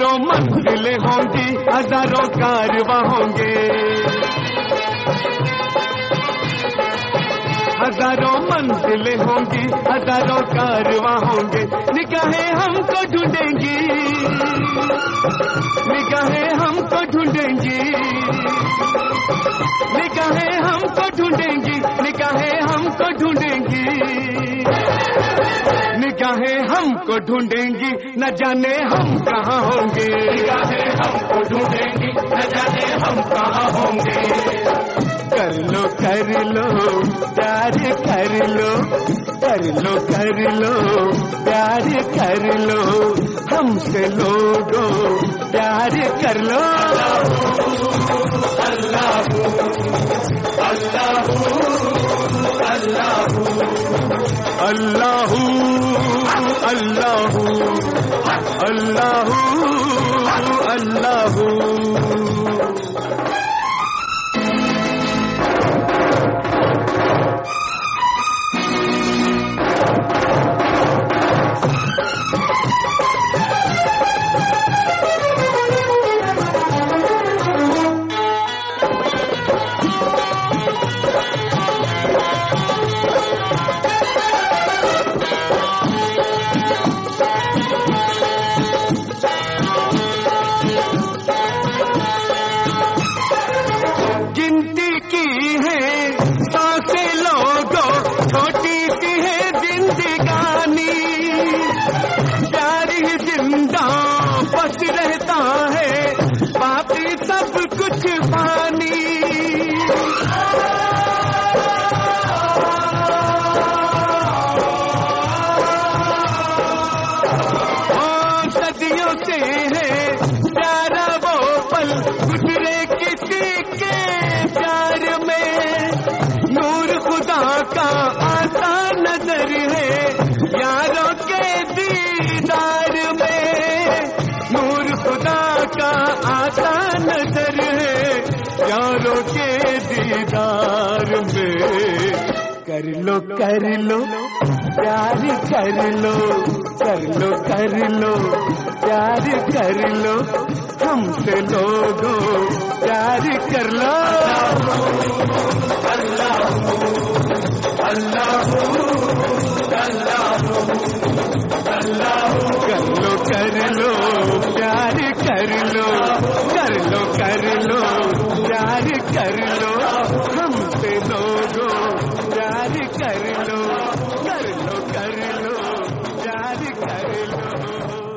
हजारों मंजिलें होंगी, हजारों कारवां होंगे, हजारों मंजिलें होंगी, हजारों कारवां होंगे। निगाहें हमको ढूंढेंगी, निगाहें हमको ढूंढेंगी, निगाहें हमको ढूंढेंगी, निगाहें हमको ढूंढेंगी, निगाहें हमको ढूंढेंगी, न जाने हम कहाँ होंगे। निगाहें हमको ढूंढेंगी, न जाने हम कहाँ होंगे। कर लो प्यार कर लो, कर लो प्यार कर लो, हमसे लोगों प्यार कर लो। अल्लाह अल्लाह अल्लाह अल्लाह अल्लाह अल्लाह अल्लाह। दीदार में कर लो प्यार कर लो, कर लो प्यार कर लो, हमसे लोगों प्यार कर लो। अल्लाह अल्लाह अल्लाह अल्लाह। कर लो प्यार कर लो, कर लो प्यार कर लो, हमसे लोगों प्यार कर लो, कर लो प्यार कर लो।